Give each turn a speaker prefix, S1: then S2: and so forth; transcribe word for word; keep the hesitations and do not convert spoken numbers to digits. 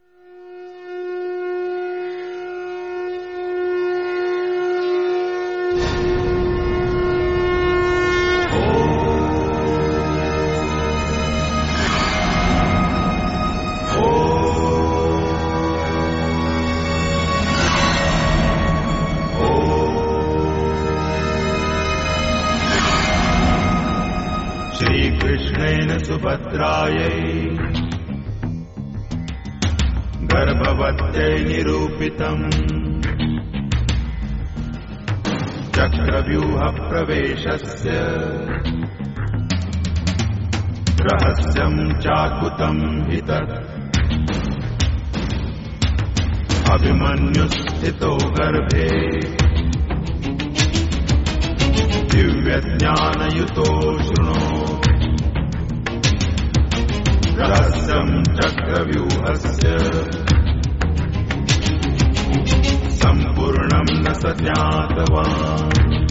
S1: श्रीकृष्णेन सुभद्रायै गर्भवत्यै निरूपितम् चक्रव्यूहप्रवेशस्य रहस्यं चाद्भुतं हि तत् अभिमन्युस्थितो गर्भे दिव्यज्ञानयुतो शृणो रहस्यं चक्रव्यूहस्य सम्पूर्णं न स ज्ञातवान्।